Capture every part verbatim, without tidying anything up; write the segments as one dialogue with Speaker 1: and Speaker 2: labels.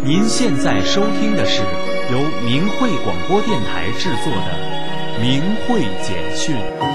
Speaker 1: 您现在收听的是由明慧广播电台制作的《明慧简讯》。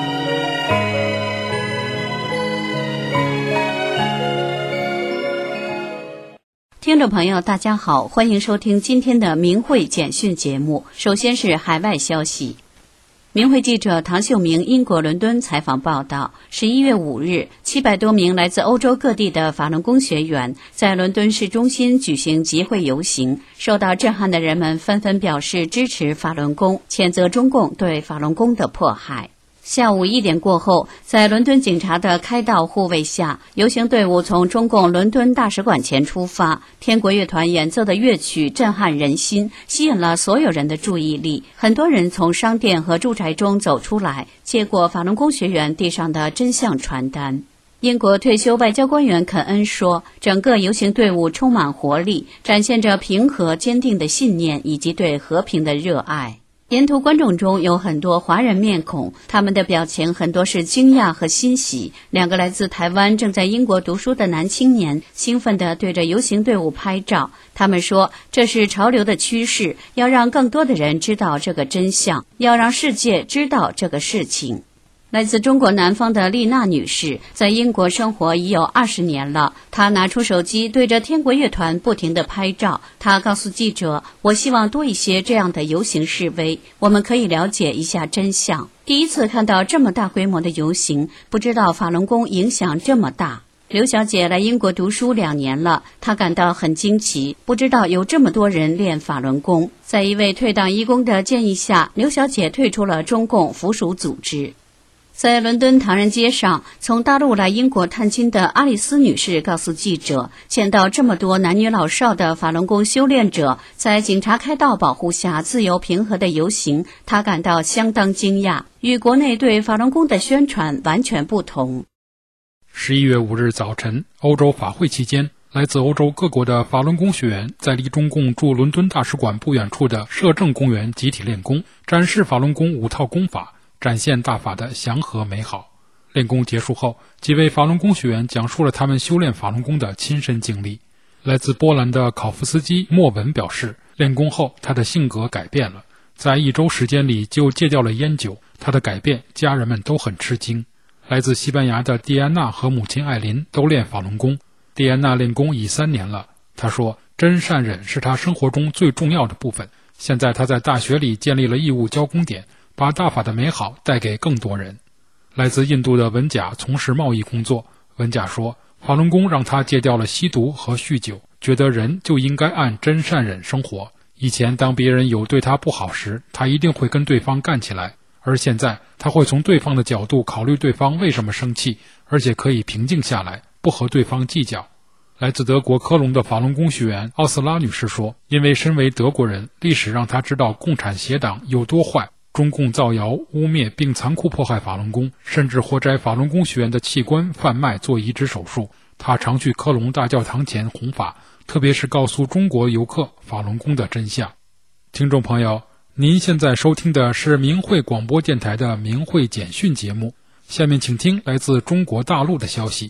Speaker 2: 听众朋友大家好，欢迎收听今天的明慧简讯节目。首先是海外消息。明慧记者唐秀明英国伦敦采访报道，十一月五日，七百多名来自欧洲各地的法轮功学员在伦敦市中心举行集会游行，受到震撼的人们纷纷表示支持法轮功，谴责中共对法轮功的迫害。下午一点过后，在伦敦警察的开道护卫下，游行队伍从中共伦敦大使馆前出发。天国乐团演奏的乐曲震撼人心，吸引了所有人的注意力。很多人从商店和住宅中走出来，接过法轮功学员递上的真相传单。英国退休外交官员肯恩说，整个游行队伍充满活力，展现着平和坚定的信念以及对和平的热爱。沿途观众中有很多华人面孔，他们的表情很多是惊讶和欣喜。两个来自台湾正在英国读书的男青年兴奋地对着游行队伍拍照，他们说这是潮流的趋势，要让更多的人知道这个真相，要让世界知道这个事情。来自中国南方的丽娜女士在英国生活已有二十年了，她拿出手机对着天国乐团不停地拍照。她告诉记者，我希望多一些这样的游行示威，我们可以了解一下真相。第一次看到这么大规模的游行，不知道法轮功影响这么大。刘小姐来英国读书两年了，她感到很惊奇，不知道有这么多人练法轮功。在一位退党义工的建议下，刘小姐退出了中共附属组织。在伦敦唐人街上，从大陆来英国探亲的阿丽丝女士告诉记者，见到这么多男女老少的法轮功修炼者在警察开道保护下自由平和的游行，她感到相当惊讶，与国内对法轮功的宣传完全不同。
Speaker 3: 十一月五日早晨，欧洲法会期间，来自欧洲各国的法轮功学员在离中共驻伦敦大使馆不远处的摄政公园集体练功，展示法轮功五套功法，展现大法的祥和美好。练功结束后，几位法轮功学员讲述了他们修炼法轮功的亲身经历。来自波兰的考夫斯基莫文表示，练功后他的性格改变了，在一周时间里就戒掉了烟酒，他的改变家人们都很吃惊。来自西班牙的蒂安娜和母亲艾琳都练法轮功，蒂安娜练功已三年了。她说，真善忍是她生活中最重要的部分。现在她在大学里建立了义务教功点，把大法的美好带给更多人。来自印度的文甲从事贸易工作，文甲说，法轮功让他戒掉了吸毒和酗酒，觉得人就应该按真善忍生活。以前当别人有对他不好时，他一定会跟对方干起来，而现在他会从对方的角度考虑对方为什么生气，而且可以平静下来，不和对方计较。来自德国科隆的法轮功学员奥斯拉女士说，因为身为德国人，历史让她知道共产邪党有多坏，中共造谣污蔑并残酷迫害法轮功，甚至活摘法轮功学员的器官贩卖做移植手术。他常去科隆大教堂前弘法，特别是告诉中国游客法轮功的真相。听众朋友，您现在收听的是明慧广播电台的明慧简讯节目，下面请听来自中国大陆的消息。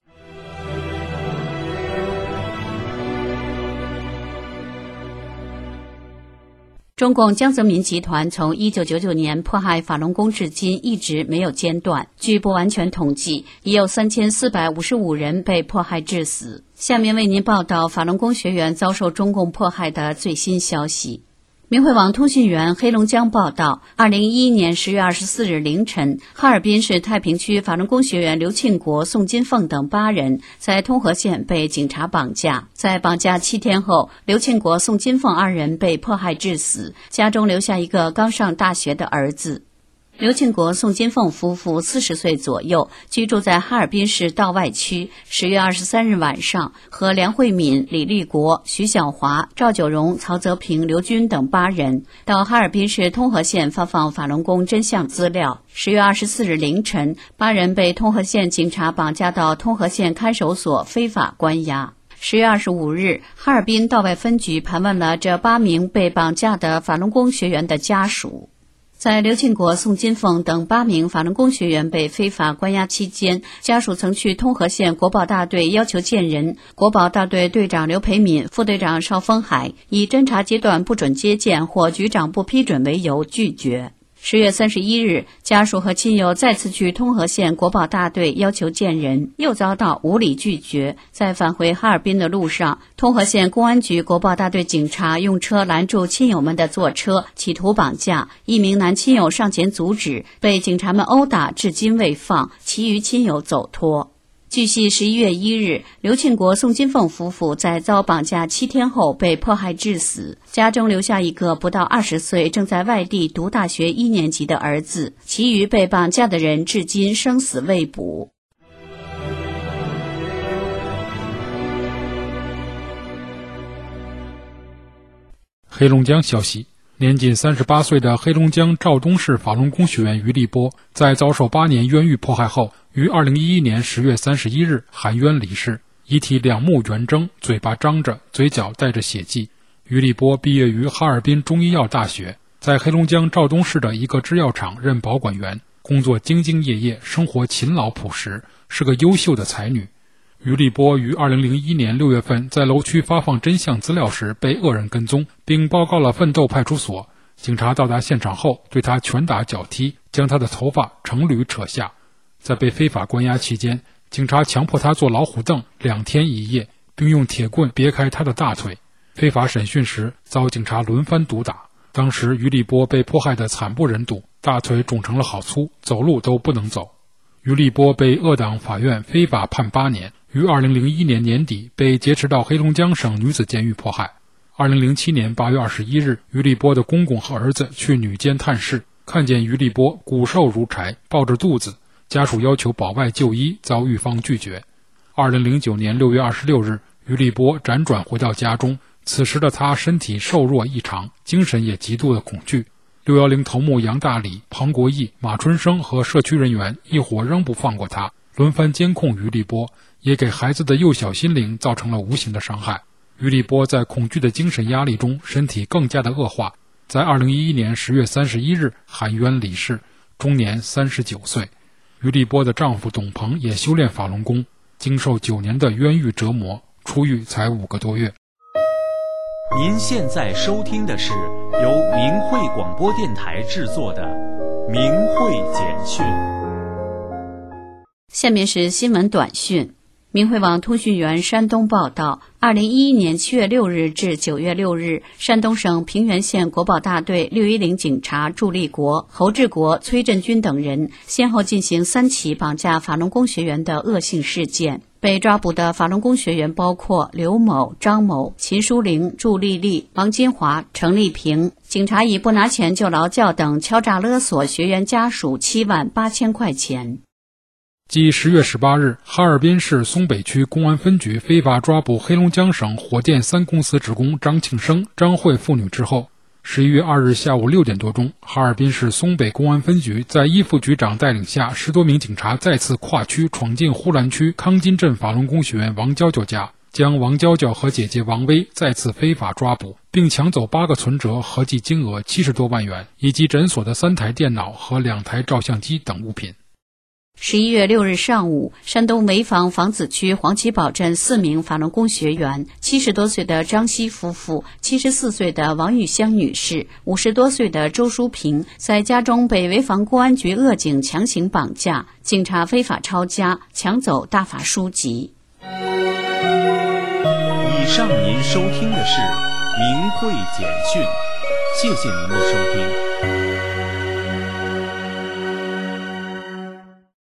Speaker 2: 中共江泽民集团从一九九九年迫害法轮功至今一直没有间断，据不完全统计，已有三千四百五十五人被迫害致死。下面为您报道法轮功学员遭受中共迫害的最新消息。明慧网通讯员黑龙江报道，二零一一年十月二十四日凌晨，哈尔滨市太平区法轮功学员刘庆国、宋金凤等八人在通河县被警察绑架。在绑架七天后，刘庆国、宋金凤二人被迫害致死，家中留下一个刚上大学的儿子。刘庆国、宋金凤夫妇四十岁左右，居住在哈尔滨市道外区。十月二十三日晚上，和梁慧敏、李立国、徐小华、赵九荣、曹泽平、刘军等八人到哈尔滨市通河县发放法轮功真相资料。十月二十四日凌晨，八人被通河县警察绑架到通河县看守所非法关押。十月二十五日，哈尔滨道外分局盘问了这八名被绑架的法轮功学员的家属。 在刘庆国、宋金凤等八名法轮功学员被非法关押期间，家属曾去通河县国保大队要求见人，国保大队队长刘培敏、副队长邵峰海以侦查阶段不准接见或局长不批准为由拒绝。十月三十一日，家属和亲友再次去通河县国保大队要求见人，又遭到无理拒绝。在返回哈尔滨的路上，通河县公安局国保大队警察用车拦住亲友们的坐车，企图绑架。一名男亲友上前阻止，被警察们殴打，至今未放，其余亲友走脱。据悉，十一月一日，刘庆国、宋金凤夫妇在遭绑架七天后被迫害致死，家中留下一个不到二十岁、正在外地读大学一年级的儿子，其余被绑架的人至今生死未卜。
Speaker 3: 黑龙江消息，年仅三十八岁的黑龙江肇东市法轮功学员于立波，在遭受八年冤狱迫害后，于二零一一年十月三十一日含冤离世，遗体两目圆睁，嘴巴张着，嘴角带着血迹。于立波毕业于哈尔滨中医药大学，在黑龙江肇东市的一个制药厂任保管员，工作兢兢业业，生活勤劳朴实，是个优秀的才女。于立波于二零零一年六月份在楼区发放真相资料时被恶人跟踪，并报告了奋斗派出所。警察到达现场后，对他拳打脚踢，将他的头发成缕扯下。在被非法关押期间，警察强迫他坐老虎凳两天一夜，并用铁棍别开他的大腿。非法审讯时遭警察轮番毒打。当时于立波被迫害得惨不忍睹，大腿肿成了好粗，走路都不能走。于立波被鄂党法院非法判八年，于二零零一年年底被劫持到黑龙江省女子监狱迫害。二零零七年八月二十一日，于立波的公公和儿子去女监探视，看见于立波骨瘦如柴，抱着肚子，家属要求保外就医，遭狱方拒绝。二零零九年六月二十六日，于立波辗转回到家中，此时的他身体瘦弱异常，精神也极度的恐惧。六一零头目杨大礼、庞国义、马春生和社区人员一伙仍不放过他，轮番监控于立波，也给孩子的幼小心灵造成了无形的伤害。于立波在恐惧的精神压力中，身体更加的恶化，在二零一一年十月三十一日含冤离世，终年三十九岁。于立波的丈夫董鹏也修炼法轮功，经受九年的冤狱折磨，出狱才五个多月。
Speaker 1: 您现在收听的是由明慧广播电台制作的《明慧简讯》。
Speaker 2: 下面是新闻短讯。明慧网通讯员山东报道，二零一一年七月六日至九月六日，山东省平原县国保大队六一零警察祝立国、侯志国、崔振军等人先后进行三起绑架法轮功学员的恶性事件。被抓捕的法轮功学员包括刘某、张某、秦淑玲、祝丽丽、王金华、程丽萍。警察以不拿钱就劳教等敲诈勒索学员家属七万八千块钱。
Speaker 3: 继十月十八日哈尔滨市松北区公安分局非法抓捕黑龙江省火电三公司职工张庆生、张慧父女之后，十一月二日下午六点多钟，哈尔滨市松北公安分局在一副局长带领下，十多名警察再次跨区闯进呼兰区康金镇法轮功学员王娇娇家，将王娇娇和姐姐王薇再次非法抓捕，并抢走八个存折，合计金额七十多万元，以及诊所的三台电脑和两台照相机等物品。
Speaker 2: 十一月六日上午，山东潍坊房子区黄旗堡镇四名法轮功学员，七十多岁的张希夫妇、七十四岁的王玉香女士、五十多岁的周淑平，在家中被潍坊公安局恶警强行绑架，警察非法抄家，抢走大法书籍。
Speaker 1: 以上您收听的是明慧简讯，谢谢您的收听。